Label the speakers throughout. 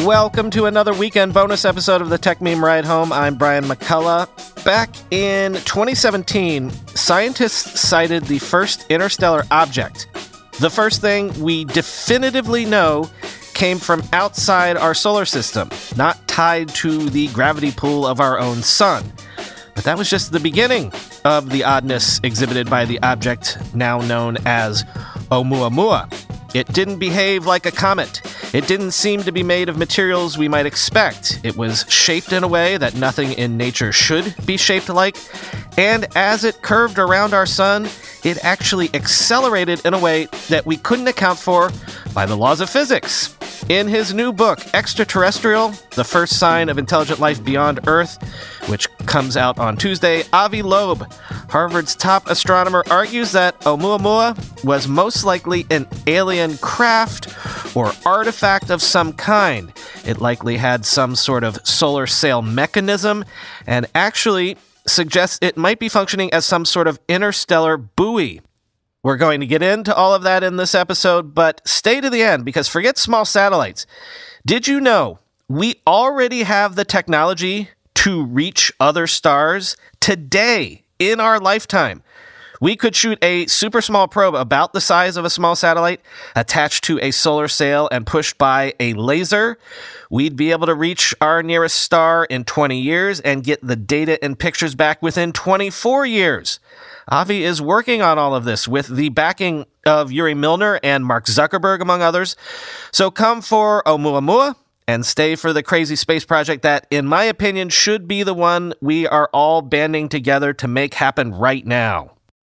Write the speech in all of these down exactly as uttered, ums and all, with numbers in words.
Speaker 1: Welcome to another weekend bonus episode of the Tech Meme Ride Home. I'm Brian McCullough. Back in twenty seventeen, scientists cited the first interstellar object. The first thing we definitively know came from outside our solar system, not tied to the gravity pull of our own sun. But that was just the beginning of the oddness exhibited by the object now known as Oumuamua. It didn't behave like a comet. It didn't seem to be made of materials we might expect. It was shaped in a way that nothing in nature should be shaped like. And as it curved around our sun, it actually accelerated in a way that we couldn't account for by the laws of physics. In his new book, Extraterrestrial, The First Sign of Intelligent Life Beyond Earth, which comes out on Tuesday, Avi Loeb, Harvard's top astronomer, argues that Oumuamua was most likely an alien craft or artifact of some kind. It likely had some sort of solar sail mechanism and actually suggests it might be functioning as some sort of interstellar buoy. We're going to get into all of that in this episode, but stay to the end because forget small satellites. Did you know we already have the technology to reach other stars today in our lifetime? We could shoot a super small probe about the size of a small satellite attached to a solar sail and pushed by a laser. We'd be able to reach our nearest star in twenty years and get the data and pictures back within twenty-four years. Avi is working on all of this with the backing of Yuri Milner and Mark Zuckerberg, among others. So come for Oumuamua and stay for the crazy space project that, in my opinion, should be the one we are all banding together to make happen right now.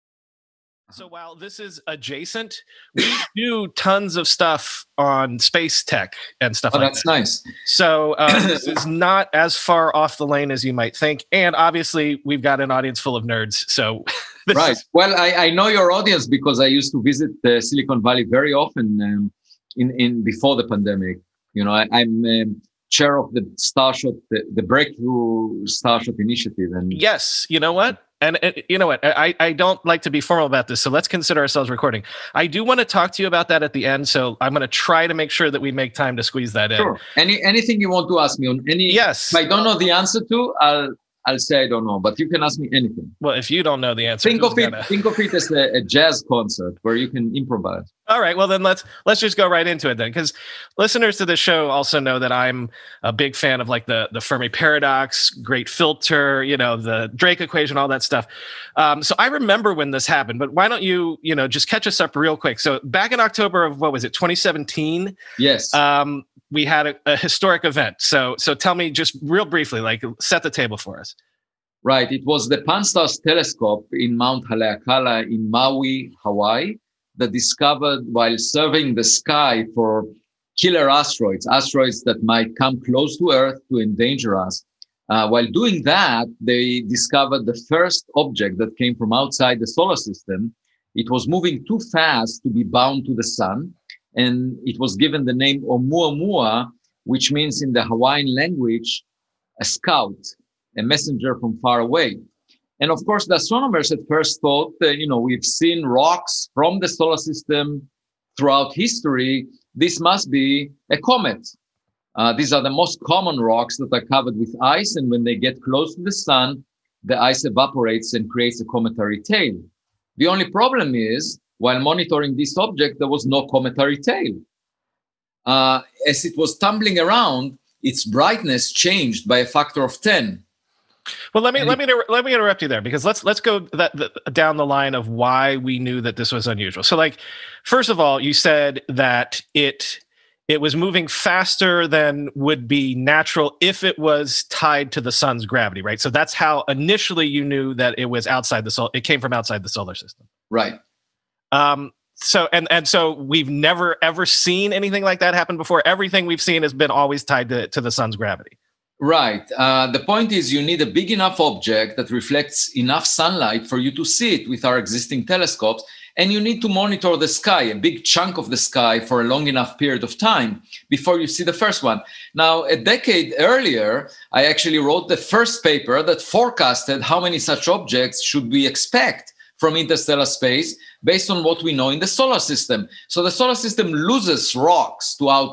Speaker 1: So while this is adjacent, we do tons of stuff on space tech and stuff
Speaker 2: oh,
Speaker 1: like
Speaker 2: that's
Speaker 1: that.
Speaker 2: nice.
Speaker 1: So um, this is not as far off the lane as you might think. And obviously, we've got an audience full of nerds. So this
Speaker 2: right.
Speaker 1: Is-
Speaker 2: well, I, I know your audience because I used to visit uh, Silicon Valley very often um, in, in before the pandemic. You know, I, I'm um, chair of the Starshot, the, the Breakthrough Starshot Initiative. And
Speaker 1: yes, you know what? And, and you know what? I, I don't like to be formal about this, so let's consider ourselves recording. I do want to talk to you about that at the end, so I'm going to try to make sure that we make time to squeeze that in.
Speaker 2: Sure. Any anything you want to ask me on any?
Speaker 1: Yes.
Speaker 2: If I don't know the answer to, I'll I'll say I don't know, but you can ask me anything.
Speaker 1: Well, if you don't know the answer,
Speaker 2: think of it.
Speaker 1: Gonna...
Speaker 2: Think of it as a, a jazz concert where you can improvise.
Speaker 1: All right. Well, then let's let's just go right into it then, because listeners to this show also know that I'm a big fan of like the the Fermi paradox, Great Filter, you know, the Drake equation, all that stuff. Um, so I remember when this happened, but why don't you, you know, just catch us up real quick? So back in October of what was it, twenty seventeen?
Speaker 2: Yes.
Speaker 1: Um, we had a, a historic event. So so tell me just real briefly, like set the table for us.
Speaker 2: Right. It was the Pan-STARRS telescope in Mount Haleakala in Maui, Hawaii, that discovered while surveying the sky for killer asteroids, asteroids that might come close to Earth to endanger us. Uh, while doing that, they discovered the first object that came from outside the solar system. It was moving too fast to be bound to the sun, and it was given the name Oumuamua, which means in the Hawaiian language, a scout, a messenger from far away. And of course, the astronomers at first thought that, you know, we've seen rocks from the solar system throughout history. This must be a comet. Uh, these are the most common rocks that are covered with ice. And when they get close to the sun, the ice evaporates and creates a cometary tail. The only problem is, while monitoring this object, there was no cometary tail. Uh, as it was tumbling around, its brightness changed by a factor of ten.
Speaker 1: Well, let me let me let me interrupt you there because let's let's go that, that down the line of why we knew that this was unusual. So, like, first of all, you said that it it was moving faster than would be natural if it was tied to the sun's gravity, right? So that's how initially you knew that it was outside the sol. It came from outside the solar system,
Speaker 2: right?
Speaker 1: Um. So and and so we've never ever seen anything like that happen before. Everything we've seen has been always tied to to the sun's gravity.
Speaker 2: Right. Uh, the point is you need a big enough object that reflects enough sunlight for you to see it with our existing telescopes. And you need to monitor the sky, a big chunk of the sky for a long enough period of time before you see the first one. Now, a decade earlier, I actually wrote the first paper that forecasted how many such objects should we expect from interstellar space based on what we know in the solar system. So the solar system loses rocks to out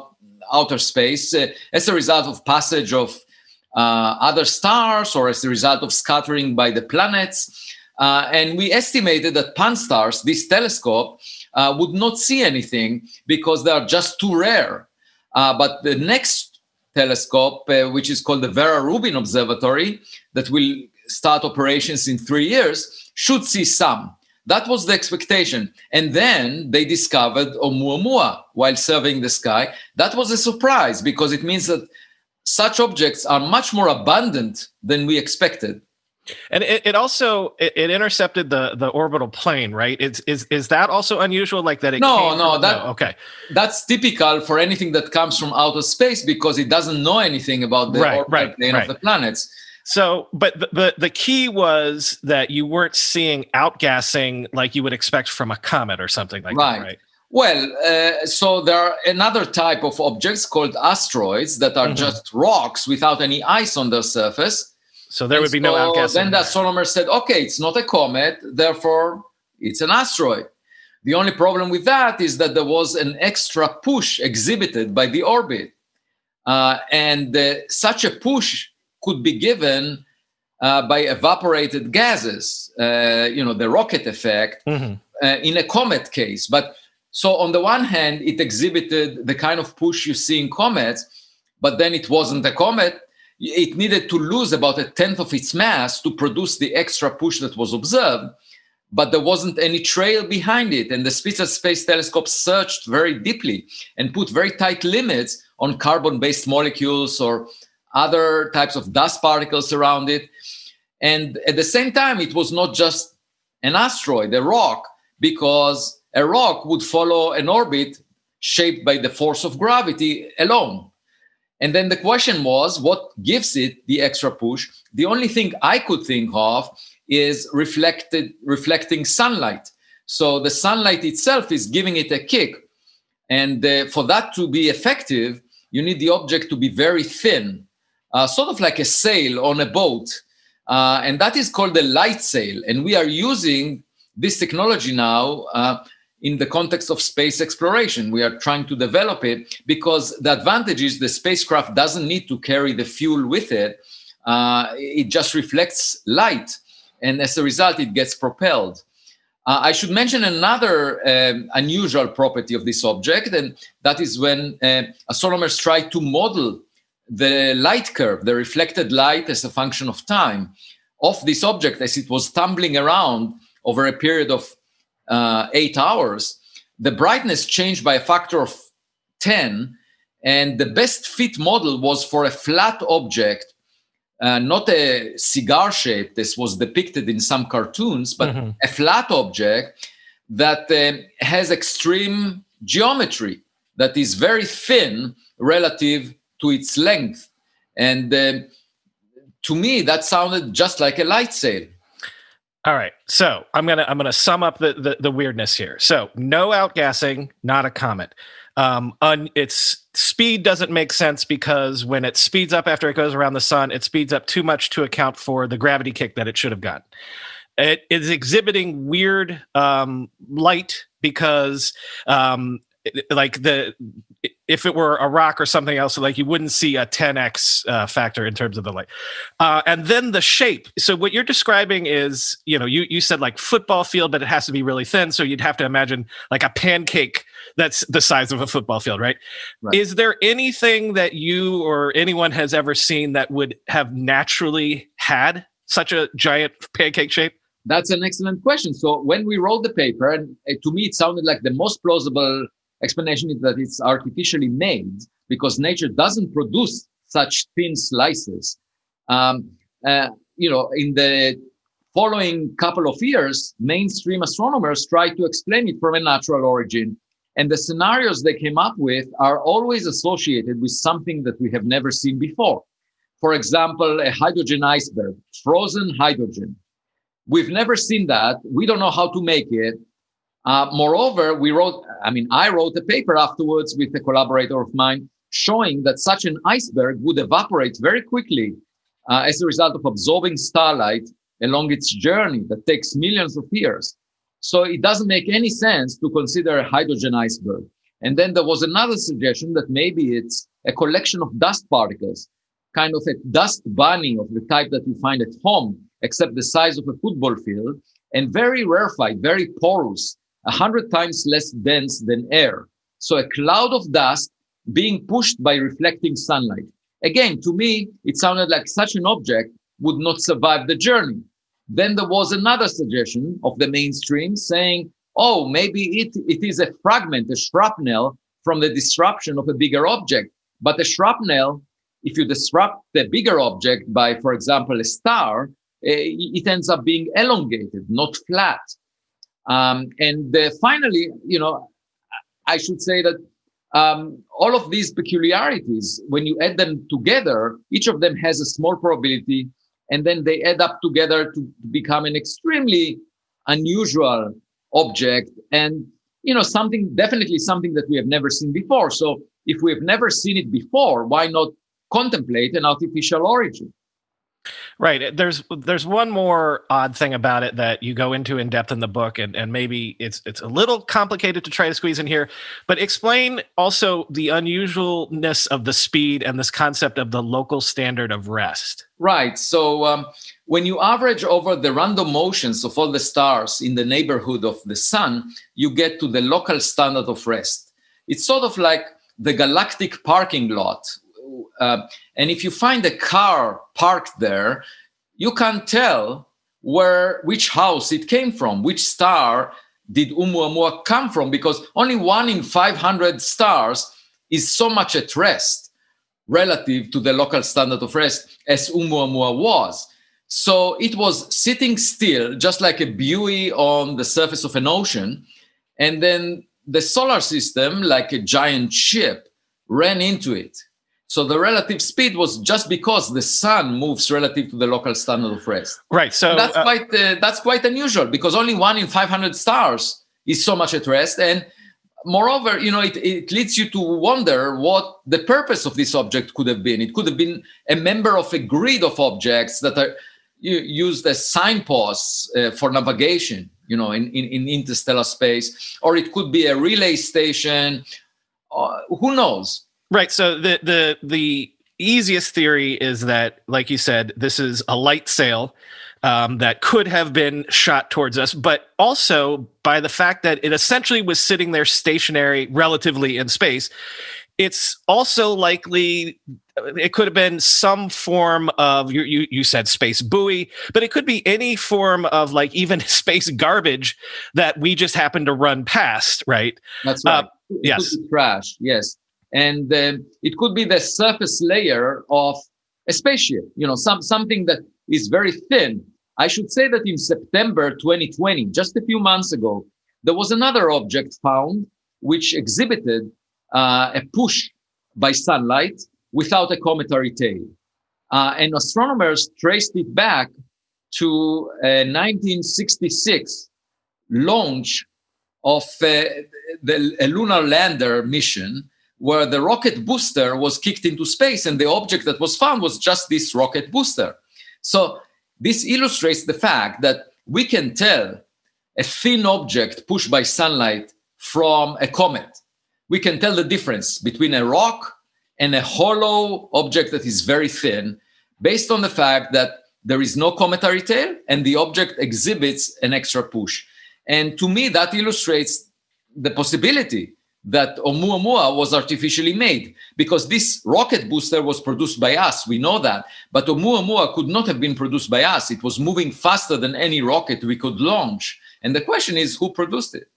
Speaker 2: outer space uh, as a result of passage of uh, other stars or as a result of scattering by the planets. Uh, and we estimated that Pan-STARRS, this telescope, uh, would not see anything because they are just too rare. Uh, but the next telescope, uh, which is called the Vera Rubin Observatory, that will start operations in three years, should see some. That was the expectation. And then they discovered Oumuamua while surveying the sky. That was a surprise because it means that such objects are much more abundant than we expected.
Speaker 1: And it, it also it, it intercepted the the orbital plane, right? It's, is is that also unusual, like that? It
Speaker 2: no,
Speaker 1: came
Speaker 2: no,
Speaker 1: from,
Speaker 2: that
Speaker 1: no, okay.
Speaker 2: That's typical for anything that comes from outer space because it doesn't know anything about the
Speaker 1: right,
Speaker 2: orbital
Speaker 1: right,
Speaker 2: plane
Speaker 1: right.
Speaker 2: of the planets.
Speaker 1: So, but the, the the key was that you weren't seeing outgassing like you would expect from a comet or something like
Speaker 2: right.
Speaker 1: that, right?
Speaker 2: Well, uh, so there are another type of objects called asteroids that are mm-hmm. just rocks without any ice on their surface.
Speaker 1: So there
Speaker 2: and
Speaker 1: would be
Speaker 2: so
Speaker 1: no outgassing.
Speaker 2: Then the astronomer said, okay, it's not a comet, therefore it's an asteroid. The only problem with that is that there was an extra push exhibited by the orbit. Uh, and uh, such a push could be given uh, by evaporated gases, uh, you know, the rocket effect mm-hmm. uh, in a comet case. But so on the one hand, it exhibited the kind of push you see in comets, but then it wasn't a comet. It needed to lose about a tenth of its mass to produce the extra push that was observed, but there wasn't any trail behind it. And the Spitzer Space Telescope searched very deeply and put very tight limits on carbon-based molecules or other types of dust particles around it. And at the same time, it was not just an asteroid, a rock, because a rock would follow an orbit shaped by the force of gravity alone. And then the question was, what gives it the extra push? The only thing I could think of is reflected, reflecting sunlight. So the sunlight itself is giving it a kick. And uh, for that to be effective, you need the object to be very thin, uh, sort of like a sail on a boat. Uh, and that is called a light sail. And we are using this technology now uh, in the context of space exploration. We are trying to develop it because the advantage is the spacecraft doesn't need to carry the fuel with it. Uh, it just reflects light. And as a result, it gets propelled. Uh, I should mention another um, unusual property of this object, and that is when uh, astronomers try to model the light curve, the reflected light as a function of time of this object as it was tumbling around over a period of uh, eight hours. The brightness changed by a factor of ten, and the best fit model was for a flat object, uh, not a cigar shape. This was depicted in some cartoons, but mm-hmm. a flat object that uh, has extreme geometry, that is very thin relative to its length. And uh, to me, that sounded just like a light sail.
Speaker 1: All right, so I'm gonna I'm gonna sum up the, the the weirdness here. So no outgassing, not a comet. Um, un, its speed doesn't make sense because when it speeds up after it goes around the sun, it speeds up too much to account for the gravity kick that it should have gotten. It is exhibiting weird um, light because, um, like the if it were a rock or something else, like you wouldn't see a ten x uh, factor in terms of the light. Uh, and then the shape. So what you're describing is, you know, you, you said like football field, but it has to be really thin. So you'd have to imagine like a pancake that's the size of a football field, right? Right. Is there anything that you or anyone has ever seen that would have naturally had such a giant pancake shape?
Speaker 2: That's an excellent question. So when we wrote the paper, and to me, it sounded like the most plausible explanation is that it's artificially made because nature doesn't produce such thin slices. Um, uh, you know, in the following couple of years, mainstream astronomers tried to explain it from a natural origin. And the scenarios they came up with are always associated with something that we have never seen before. For example, a hydrogen iceberg, frozen hydrogen. We've never seen that. We don't know how to make it. Uh, moreover, we wrote, I mean, I wrote a paper afterwards with a collaborator of mine showing that such an iceberg would evaporate very quickly uh, as a result of absorbing starlight along its journey that takes millions of years. So it doesn't make any sense to consider a hydrogen iceberg. And then there was another suggestion that maybe it's a collection of dust particles, kind of a dust bunny of the type that you find at home, except the size of a football field, and very rarefied, very porous, a hundred times less dense than air. So a cloud of dust being pushed by reflecting sunlight. Again, to me, it sounded like such an object would not survive the journey. Then there was another suggestion of the mainstream saying, oh, maybe it, it is a fragment, a shrapnel from the disruption of a bigger object. But the shrapnel, if you disrupt the bigger object by, for example, a star, it ends up being elongated, not flat. Um, and uh, finally, you know, I should say that um, all of these peculiarities, when you add them together, each of them has a small probability, and then they add up together to become an extremely unusual object, and you know, something definitely something that we have never seen before. So if we have never seen it before, why not contemplate an artificial origin?
Speaker 1: Right. There's there's one more odd thing about it that you go into in depth in the book, and, and maybe it's it's a little complicated to try to squeeze in here, but explain also the unusualness of the speed and this concept of the local standard of rest.
Speaker 2: Right. So um, when you average over the random motions of all the stars in the neighborhood of the sun, you get to the local standard of rest. It's sort of like the galactic parking lot. Uh, and if you find a car parked there, you can't tell where, which house it came from, which star did Oumuamua come from, because only one in five hundred stars is so much at rest relative to the local standard of rest as Oumuamua was. So it was sitting still, just like a buoy on the surface of an ocean. And then the solar system, like a giant ship, ran into it. So the relative speed was just because the sun moves relative to the local standard of rest.
Speaker 1: Right. So
Speaker 2: and that's
Speaker 1: uh,
Speaker 2: quite uh, that's quite unusual, because only one in five hundred stars is so much at rest. And moreover, you know, it, it leads you to wonder what the purpose of this object could have been. It could have been a member of a grid of objects that are used as signposts uh, for navigation, you know, in, in, in interstellar space, or it could be a relay station. Uh, who knows?
Speaker 1: Right. So the the the easiest theory is that, like you said, this is a light sail um, that could have been shot towards us, but also by the fact that it essentially was sitting there stationary relatively in space. It's also likely it could have been some form of, you, you, you said space buoy, but it could be any form of like even space garbage that we just happen to run past, right?
Speaker 2: That's right.
Speaker 1: Uh,
Speaker 2: it
Speaker 1: yes.
Speaker 2: Could be trash, yes. And um, it could be the surface layer of a spaceship, you know, some something that is very thin. I should say that in September twenty twenty, just a few months ago, there was another object found which exhibited uh, a push by sunlight without a cometary tail. Uh, and astronomers traced it back to a nineteen sixty-six launch of uh, the a lunar lander mission, where the rocket booster was kicked into space, and the object that was found was just this rocket booster. So this illustrates the fact that we can tell a thin object pushed by sunlight from a comet. We can tell the difference between a rock and a hollow object that is very thin, based on the fact that there is no cometary tail and the object exhibits an extra push. And to me, that illustrates the possibility that Oumuamua was artificially made, because this rocket booster was produced by us. We know that. But Oumuamua could not have been produced by us. It was moving faster than any rocket we could launch. And the question is, who produced it?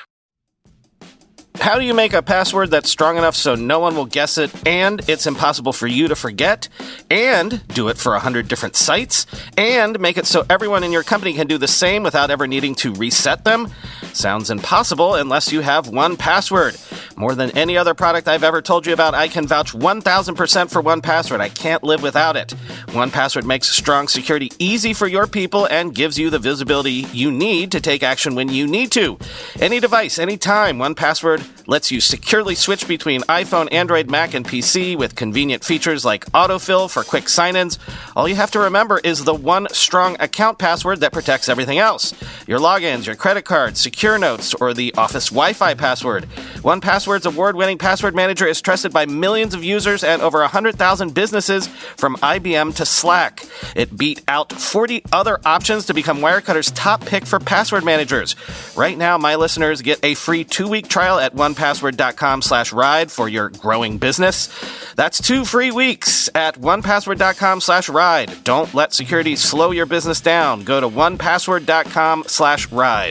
Speaker 1: How do you make a password that's strong enough so no one will guess it, and it's impossible for you to forget, and do it for one hundred different sites, and make it so everyone in your company can do the same without ever needing to reset them? Sounds impossible unless you have one password. More than any other product I've ever told you about, I can vouch one thousand percent for one password. I can't live without it. one password makes strong security easy for your people and gives you the visibility you need to take action when you need to. Any device, anytime, one password lets you securely switch between iPhone, Android, Mac, and P C with convenient features like autofill for quick sign-ins. All you have to remember is the one strong account password that protects everything else. Your logins, your credit cards, secure notes, or the Office Wi-Fi password. one password Password's award-winning password manager is trusted by millions of users and over one hundred thousand businesses from I B M to Slack. It beat out forty other options to become Wirecutter's top pick for password managers. Right now, my listeners get a free two-week trial at one password dot com slash ride for your growing business. That's two free weeks at one password dot com slash ride. Don't let security slow your business down. Go to one password dot com slash ride.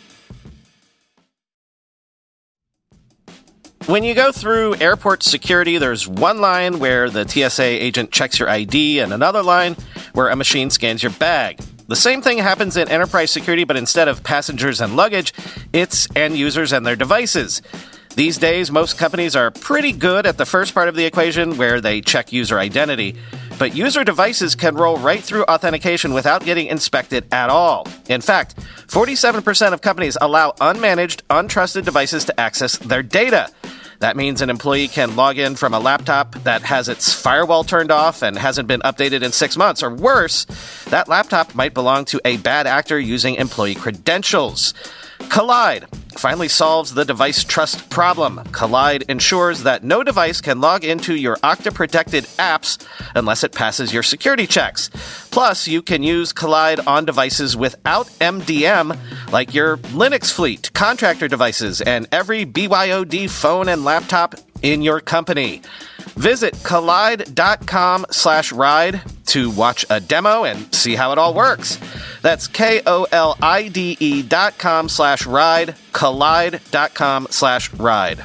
Speaker 1: When you go through airport security, there's one line where the T S A agent checks your I D and another line where a machine scans your bag. The same thing happens in enterprise security, but instead of passengers and luggage, it's end users and their devices. These days, most companies are pretty good at the first part of the equation where they check user identity, but user devices can roll right through authentication without getting inspected at all. In fact, forty-seven percent of companies allow unmanaged, untrusted devices to access their data. That means an employee can log in from a laptop that has its firewall turned off and hasn't been updated in six months. Or worse, that laptop might belong to a bad actor using employee credentials. Kolide finally solves the device trust problem. Kolide ensures that no device can log into your Okta-protected apps unless it passes your security checks. Plus, you can use Kolide on devices without M D M, like your Linux fleet, contractor devices, and every B Y O D phone and laptop in your company. Visit kolide.com slash ride to watch a demo and see how it all works. That's K-O-L-I-D-E dot com slash ride, kolide.com slash ride.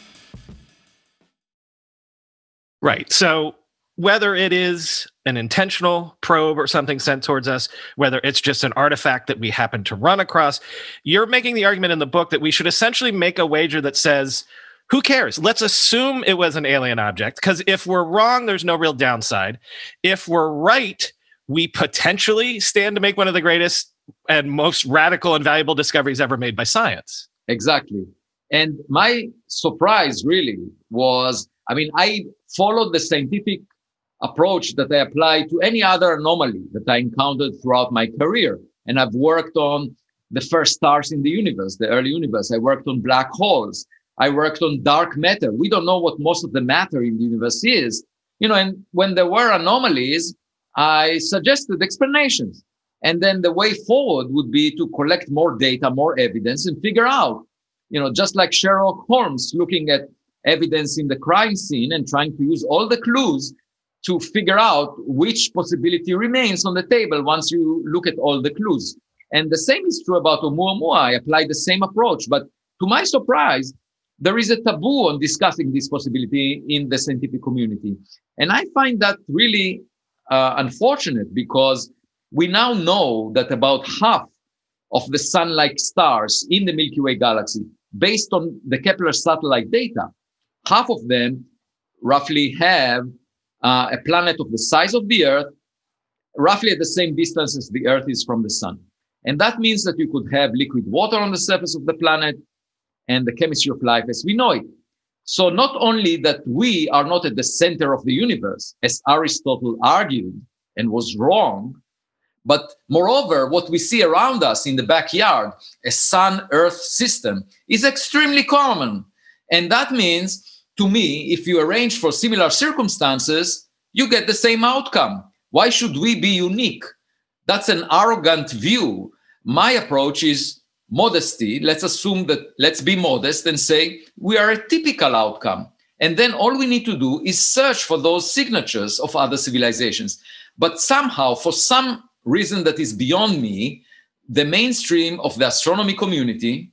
Speaker 1: Right. So whether it is an intentional probe or something sent towards us, whether it's just an artifact that we happen to run across, you're making the argument in the book that we should essentially make a wager that says, who cares? Let's assume it was an alien object, because if we're wrong, there's no real downside. If we're right, we potentially stand to make one of the greatest and most radical and valuable discoveries ever made by science.
Speaker 2: Exactly. And my surprise really was, I mean, I followed the scientific approach that I apply to any other anomaly that I encountered throughout my career. And I've worked on the first stars in the universe, the early universe. I worked on black holes. I worked on dark matter. We don't know what most of the matter in the universe is. You know, and when there were anomalies, I suggested explanations. And then the way forward would be to collect more data, more evidence, and figure out, you know, just like Sherlock Holmes looking at evidence in the crime scene and trying to use all the clues to figure out which possibility remains on the table once you look at all the clues. And the same is true about Oumuamua. I applied the same approach, but to my surprise, there is a taboo on discussing this possibility in the scientific community. And I find that really uh, unfortunate, because we now know that about half of the sun-like stars in the Milky Way galaxy, based on the Kepler satellite data, half of them roughly have uh, a planet of the size of the Earth, roughly at the same distance as the Earth is from the sun. And that means that you could have liquid water on the surface of the planet and the chemistry of life as we know it. So not only that we are not at the center of the universe, as Aristotle argued and was wrong, but moreover, what we see around us in the backyard, a sun-Earth system, is extremely common. And that means, to me, if you arrange for similar circumstances, you get the same outcome. Why should we be unique? That's an arrogant view. My approach is modesty. Let's assume that, let's be modest and say we are a typical outcome. And then all we need to do is search for those signatures of other civilizations. But somehow, for some reason that is beyond me, the mainstream of the astronomy community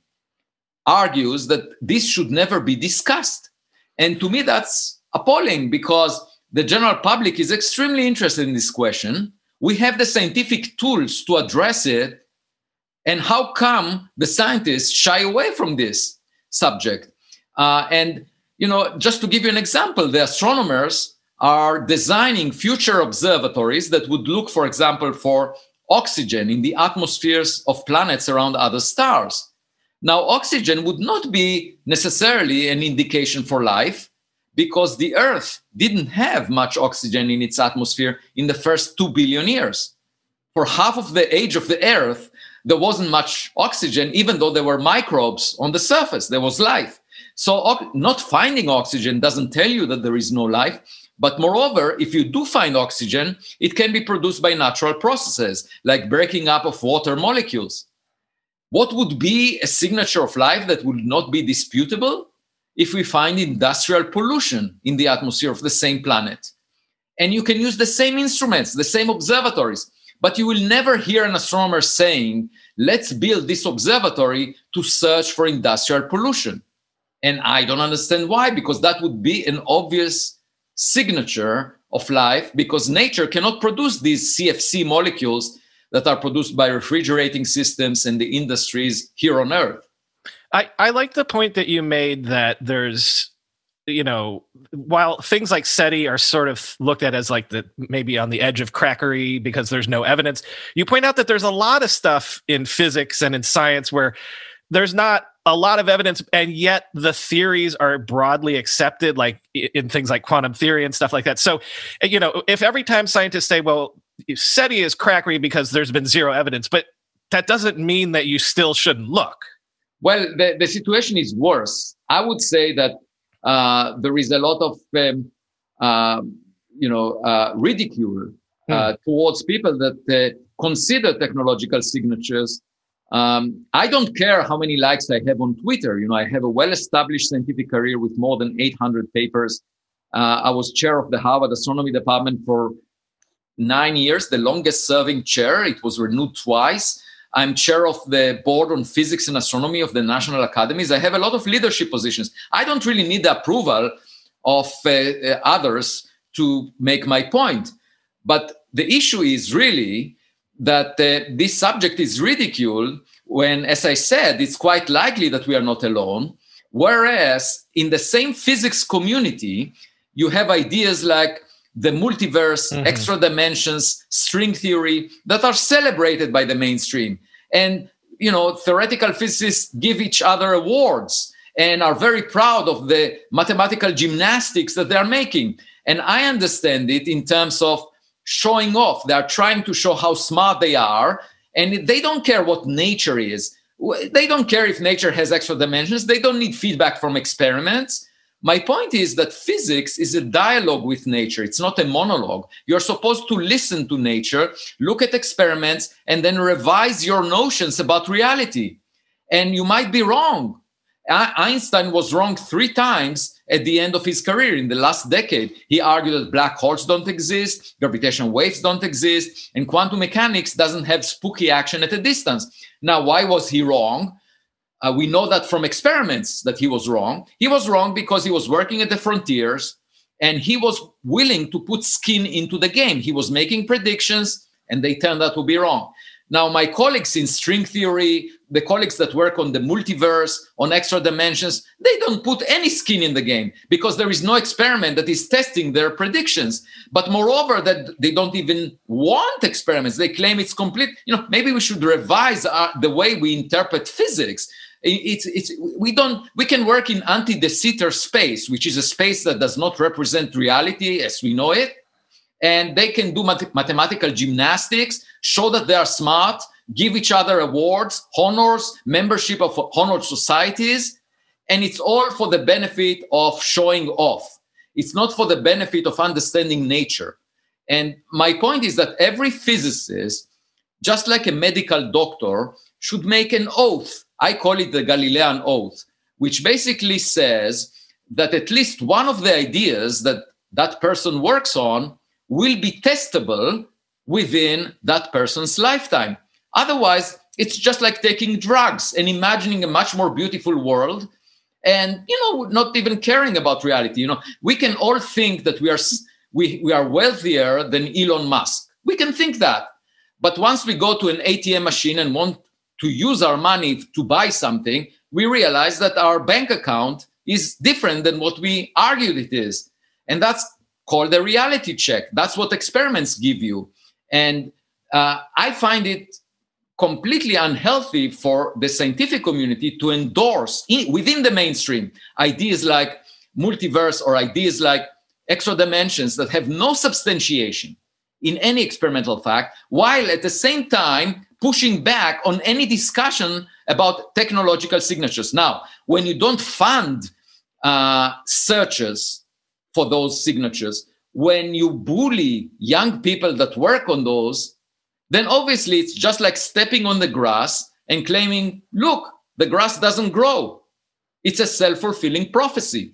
Speaker 2: argues that this should never be discussed. And to me, that's appalling, because the general public is extremely interested in this question. We have the scientific tools to address it. And how come the scientists shy away from this subject? Uh, and, you know, just to give you an example, the astronomers are designing future observatories that would look, for example, for oxygen in the atmospheres of planets around other stars. Now, oxygen would not be necessarily an indication for life, because the Earth didn't have much oxygen in its atmosphere in the first two billion years. For half of the age of the Earth, there wasn't much oxygen, even though there were microbes on the surface. There was life. So o- not finding oxygen doesn't tell you that there is no life. But moreover, if you do find oxygen, it can be produced by natural processes, like breaking up of water molecules. What would be a signature of life that would not be disputable? If we find industrial pollution in the atmosphere of the same planet. And you can use the same instruments, the same observatories, but you will never hear an astronomer saying, let's build this observatory to search for industrial pollution. And I don't understand why, because that would be an obvious signature of life, because nature cannot produce these C F C molecules that are produced by refrigerating systems and the industries here on Earth.
Speaker 1: I, I like the point that you made that there's, you know, while things like SETI are sort of looked at as like the maybe on the edge of crackery because there's no evidence, you point out that there's a lot of stuff in physics and in science where there's not a lot of evidence, and yet the theories are broadly accepted, like in things like quantum theory and stuff like that. So, you know, if every time scientists say, well, SETI is crackery because there's been zero evidence, but that doesn't mean that you still shouldn't look.
Speaker 2: Well, the, the situation is worse. I would say that uh, there is a lot of, um, uh, you know, uh, ridicule uh, hmm. towards people that uh, consider technological signatures. Um, I don't care how many likes I have on Twitter. You know, I have a well-established scientific career with more than eight hundred papers. Uh, I was chair of the Harvard Astronomy Department for nine years, the longest serving chair. It was renewed twice. I'm chair of the board on physics and astronomy of the National Academies. I have a lot of leadership positions. I don't really need the approval of uh, uh, others to make my point. But the issue is really that uh, this subject is ridiculed when, as I said, it's quite likely that we are not alone. Whereas in the same physics community, you have ideas like the multiverse, mm-hmm. extra dimensions, string theory that are celebrated by the mainstream. And, you know, theoretical physicists give each other awards and are very proud of the mathematical gymnastics that they are making. And I understand it in terms of showing off. They are trying to show how smart they are, and they don't care what nature is. They don't care if nature has extra dimensions. They don't need feedback from experiments. My point is that physics is a dialogue with nature. It's not a monologue. You're supposed to listen to nature, look at experiments, and then revise your notions about reality. And you might be wrong. Einstein was wrong three times at the end of his career in the last decade. He argued that black holes don't exist, gravitational waves don't exist, and quantum mechanics doesn't have spooky action at a distance. Now, why was he wrong? Uh, we know that from experiments that he was wrong. He was wrong because he was working at the frontiers and he was willing to put skin into the game. He was making predictions and they turned out to be wrong. Now, my colleagues in string theory, the colleagues that work on the multiverse, on extra dimensions, they don't put any skin in the game because there is no experiment that is testing their predictions. But moreover, that they don't even want experiments. They claim it's complete. You know, maybe we should revise our, the way we interpret physics. It's, it's, we don't, we can work in anti-de Sitter space, which is a space that does not represent reality as we know it. And they can do math- mathematical gymnastics, show that they are smart, give each other awards, honors, membership of honored societies. And it's all for the benefit of showing off. It's not for the benefit of understanding nature. And my point is that every physicist, just like a medical doctor, should make an oath. I call it the Galilean oath, which basically says that at least one of the ideas that that person works on will be testable within that person's lifetime. Otherwise, it's just like taking drugs and imagining a much more beautiful world and, you know, not even caring about reality. You know, we can all think that we are we, we are wealthier than Elon Musk. We can think that. But once we go to an A T M machine and want to use our money to buy something, we realize that our bank account is different than what we argued it is. And that's called a reality check. That's what experiments give you. And uh, I find it completely unhealthy for the scientific community to endorse in, within the mainstream ideas like multiverse or ideas like extra dimensions that have no substantiation in any experimental fact, while at the same time pushing back on any discussion about technological signatures. Now, when you don't fund uh, searches for those signatures. When you bully young people that work on those, then obviously it's just like stepping on the grass and claiming, look, the grass doesn't grow. It's a self-fulfilling prophecy.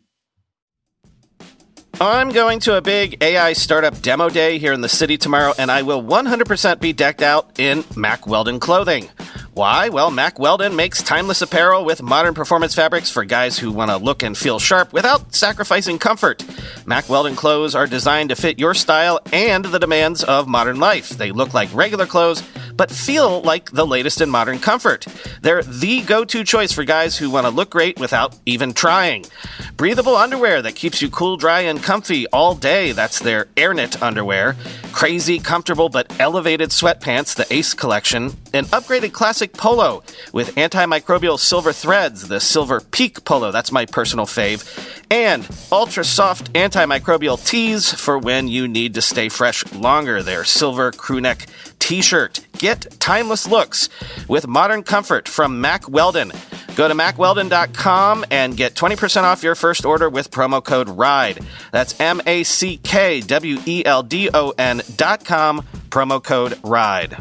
Speaker 1: I'm going to a big A I startup demo day here in the city tomorrow, and I will one hundred percent be decked out in Mack Weldon clothing. Why? Well, Mack Weldon makes timeless apparel with modern performance fabrics for guys who want to look and feel sharp without sacrificing comfort. Mack Weldon clothes are designed to fit your style and the demands of modern life. They look like regular clothes, but feel like the latest in modern comfort. They're the go-to choice for guys who want to look great without even trying. Breathable underwear that keeps you cool, dry, and comfy all day. That's their AirKnit underwear. Crazy, comfortable, but elevated sweatpants, the Ace collection. An upgraded classic polo with antimicrobial silver threads, the Silver Peak polo. That's my personal fave. And ultra-soft antimicrobial tees for when you need to stay fresh longer. Their silver crewneck t-shirt. Get timeless looks with modern comfort from Mack Weldon. Go to mack weldon dot com and get twenty percent off your first order with promo code RIDE. That's M A C K W E L D O N dot com, promo code RIDE.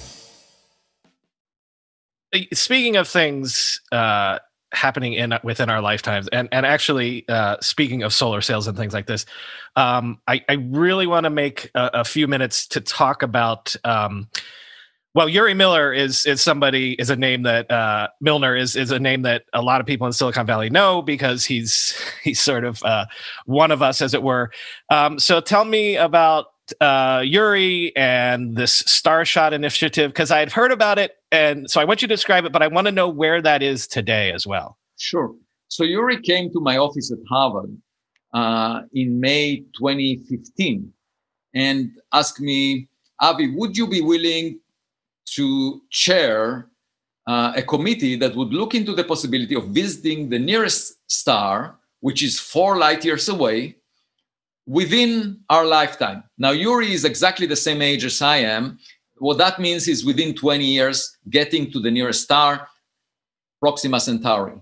Speaker 1: Speaking of things uh, happening in within our lifetimes, and, and actually uh, speaking of solar sails and things like this, um, I, I really want to make a, a few minutes to talk about... Um, Well, Yuri Miller is is somebody is a name that uh, Milner is is a name that a lot of people in Silicon Valley know because he's he's sort of uh, one of us, as it were. Um, so tell me about uh, Yuri and this Starshot initiative, because I had heard about it, and so I want you to describe it, but I want to know where that is today as well.
Speaker 2: Sure. So Yuri came to my office at Harvard uh, in May twenty fifteen and asked me, Avi, would you be willing to chair uh, a committee that would look into the possibility of visiting the nearest star, which is four light years away, within our lifetime. Now, Yuri is exactly the same age as I am. What that means is within twenty years, getting to the nearest star, Proxima Centauri,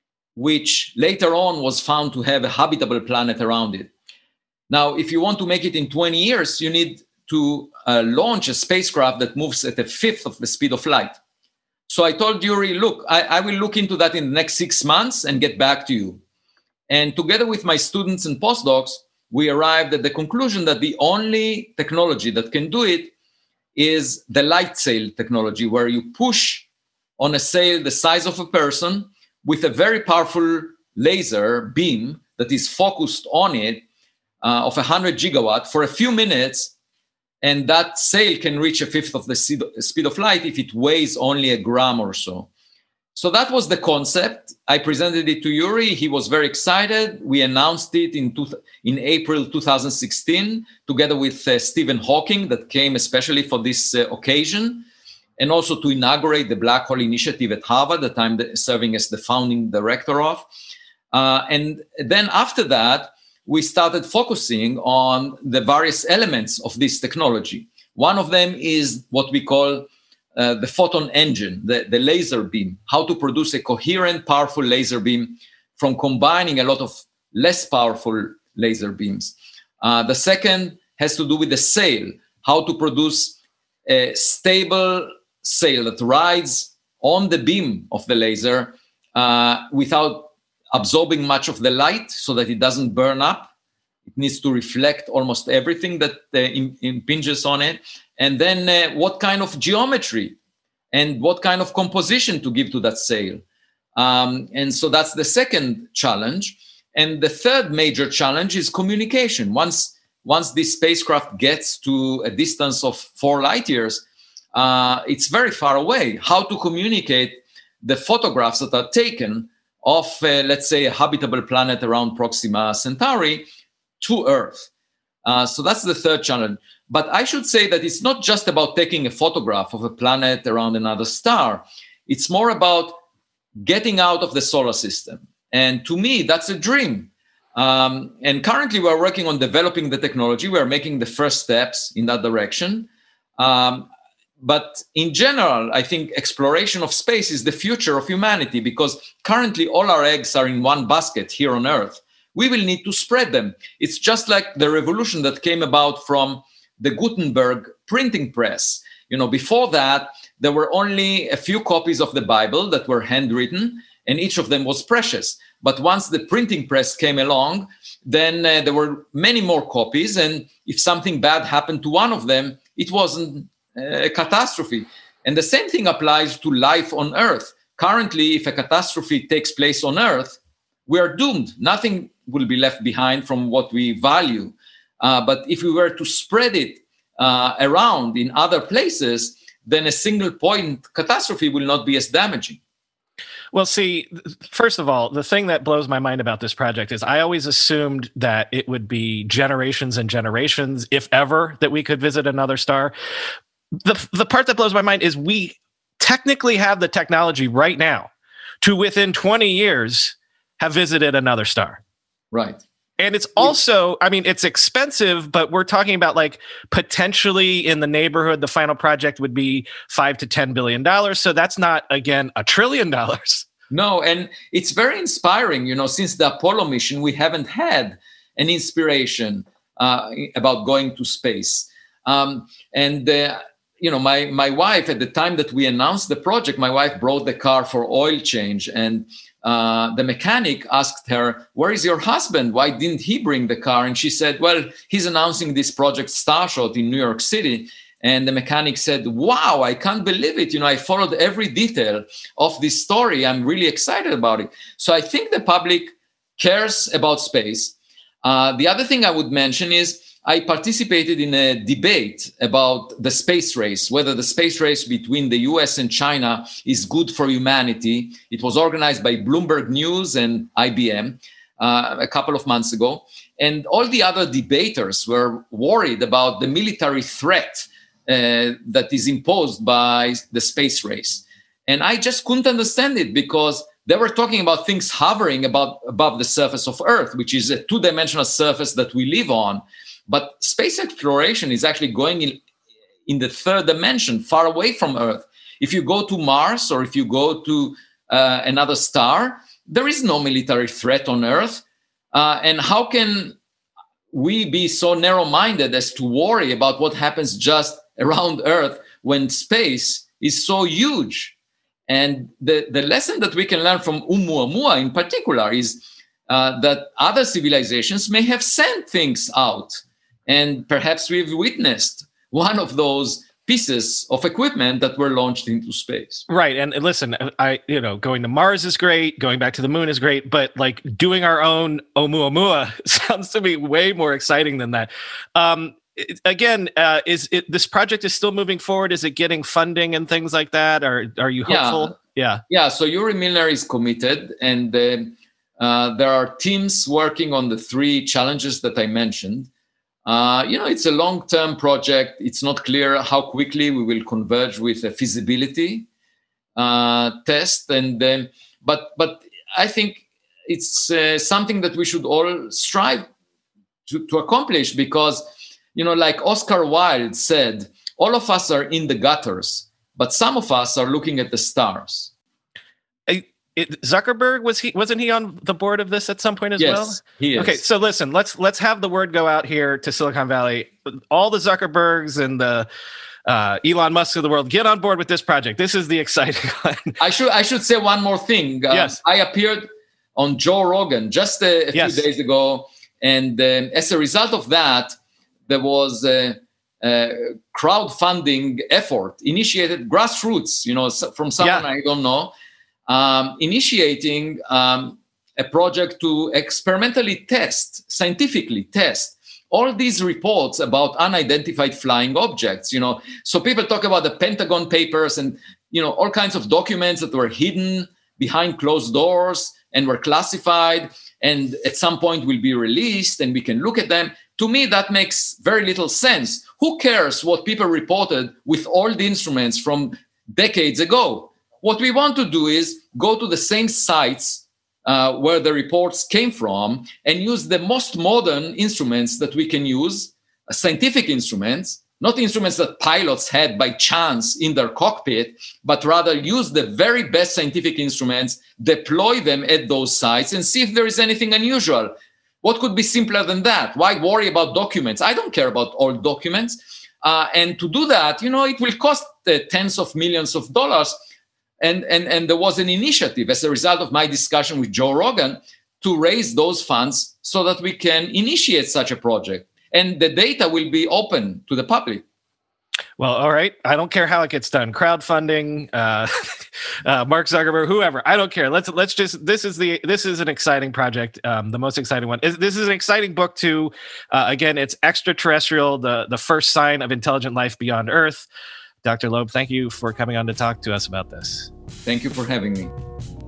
Speaker 2: which later on was found to have a habitable planet around it. Now, if you want to make it in twenty years, you need to uh, launch a spacecraft that moves at a fifth of the speed of light. So I told Yuri, look, I, I will look into that in the next six months and get back to you. And together with my students and postdocs, we arrived at the conclusion that the only technology that can do it is the light sail technology, where you push on a sail the size of a person with a very powerful laser beam that is focused on it uh, of one hundred gigawatt for a few minutes. And that sail can reach a fifth of the speed of light if it weighs only a gram or so. So that was the concept. I presented it to Yuri. He was very excited. We announced it in, two, in April two thousand sixteen, together with uh, Stephen Hawking, that came especially for this uh, occasion, and also to inaugurate the Black Hole Initiative at Harvard, that I'm the, serving as the founding director of. Uh, and then after that, we started focusing on the various elements of this technology. One of them is what we call uh, the photon engine, the, the laser beam, how to produce a coherent, powerful laser beam from combining a lot of less powerful laser beams. Uh, the second has to do with the sail, how to produce a stable sail that rides on the beam of the laser uh, without absorbing much of the light so that it doesn't burn up. It needs to reflect almost everything that uh, in, impinges on it. And then uh, what kind of geometry and what kind of composition to give to that sail. Um, and so that's the second challenge. And the third major challenge is communication. Once, once this spacecraft gets to a distance of four light years, uh, it's very far away. How to communicate the photographs that are taken of, uh, let's say, a habitable planet around Proxima Centauri to Earth. Uh, so that's the third challenge. But I should say that it's not just about taking a photograph of a planet around another star. It's more about getting out of the solar system. And to me, that's a dream. Um, and currently, we're working on developing the technology. We're making the first steps in that direction. Um, but in general, I think exploration of space is the future of humanity, because currently all our eggs are in one basket here on Earth. We will need to spread them. It's just like the revolution that came about from the Gutenberg printing press. You know, before that, there were only a few copies of the Bible that were handwritten, and each of them was precious. But once the printing press came along, then uh, there were many more copies. And if something bad happened to one of them, it wasn't a catastrophe. And the same thing applies to life on Earth. Currently, if a catastrophe takes place on Earth, we are doomed. Nothing will be left behind from what we value. Uh, but if we were to spread it uh, around in other places, then a single point catastrophe will not be as damaging.
Speaker 1: Well, see, first of all, the thing that blows my mind about this project is I always assumed that it would be generations and generations, if ever, that we could visit another star. The, the part that blows my mind is we technically have the technology right now to, within twenty years, have visited another star.
Speaker 2: Right.
Speaker 1: And it's also, I mean, it's expensive, but we're talking about like potentially in the neighborhood, the final project would be five to ten billion dollars. So that's not, again, a trillion dollars.
Speaker 2: No, and it's very inspiring. You know, since the Apollo mission, we haven't had an inspiration uh, about going to space. Um, and, uh, you know, my, my wife, at the time that we announced the project, my wife brought the car for oil change, and Uh, the mechanic asked her, "Where is your husband? Why didn't he bring the car?" And she said, "Well, he's announcing this project Starshot in New York City." And the mechanic said, "Wow, I can't believe it. You know, I followed every detail of this story. I'm really excited about it." So I think the public cares about space. Uh, the other thing I would mention is I participated in a debate about the space race, whether the space race between the U S and China is good for humanity. It was organized by Bloomberg News and I B M uh, a couple of months ago. And all the other debaters were worried about the military threat uh, that is imposed by the space race. And I just couldn't understand it, because they were talking about things hovering about above the surface of Earth, which is a two-dimensional surface that we live on. But space exploration is actually going in, in the third dimension, far away from Earth. If you go to Mars or if you go to uh, another star, there is no military threat on Earth. Uh, and how can we be so narrow-minded as to worry about what happens just around Earth when space is so huge? And the, the lesson that we can learn from Oumuamua in particular is uh, that other civilizations may have sent things out. And perhaps we've witnessed one of those pieces of equipment that were launched into space.
Speaker 1: Right. And, and listen, I, you know, going to Mars is great. Going back to the moon is great. But like doing our own Oumuamua sounds to me way more exciting than that. Um, it, again, uh, is it, this project is still moving forward? Is it getting funding and things like that? Or are you hopeful?
Speaker 2: Yeah. Yeah. yeah so Yuri Milner is committed, and uh, uh, there are teams working on the three challenges that I mentioned. Uh, you know, it's a long-term project. It's not clear how quickly we will converge with a feasibility uh, test. And um, but but I think it's uh, something that we should all strive to, to accomplish, because, you know, like Oscar Wilde said, all of us are in the gutters, but some of us are looking at the stars.
Speaker 1: It, Zuckerberg, was he wasn't he on the board of this at some point as
Speaker 2: yes,
Speaker 1: well?
Speaker 2: Yes, he is.
Speaker 1: Okay, so listen, let's let's have the word go out here to Silicon Valley. All the Zuckerbergs and the uh, Elon Musk of the world, get on board with this project. This is the exciting one.
Speaker 2: I should I should say one more thing. Um,
Speaker 1: yes,
Speaker 2: I appeared on Joe Rogan just a, a
Speaker 1: yes.
Speaker 2: few days ago, and um, as a result of that, there was a, a crowdfunding effort initiated, grassroots, you know, from someone yeah. I don't know. Um, initiating um, a project to experimentally test, scientifically test all these reports about unidentified flying objects. You know, so people talk about the Pentagon Papers and, you know, all kinds of documents that were hidden behind closed doors and were classified, and at some point will be released and we can look at them. To me, that makes very little sense. Who cares what people reported with all the instruments from decades ago? What we want to do is go to the same sites uh, where the reports came from and use the most modern instruments that we can use, uh, scientific instruments, not instruments that pilots had by chance in their cockpit, but rather use the very best scientific instruments, deploy them at those sites, and see if there is anything unusual. What could be simpler than that? Why worry about documents? I don't care about all documents. Uh, and to do that, you know, it will cost uh, tens of millions of dollars. And, and, and there was an initiative as a result of my discussion with Joe Rogan to raise those funds so that we can initiate such a project. And the data will be open to the public.
Speaker 1: Well, all right. I don't care how it gets done. Crowdfunding, uh, uh, Mark Zuckerberg, whoever. I don't care. Let's let's just. This is the this is an exciting project. Um, the most exciting one. This is an exciting book too. Uh, again, it's Extraterrestrial: the the first sign of intelligent life beyond Earth. Doctor Loeb, thank you for coming on to talk to us about this.
Speaker 2: Thank you for having me.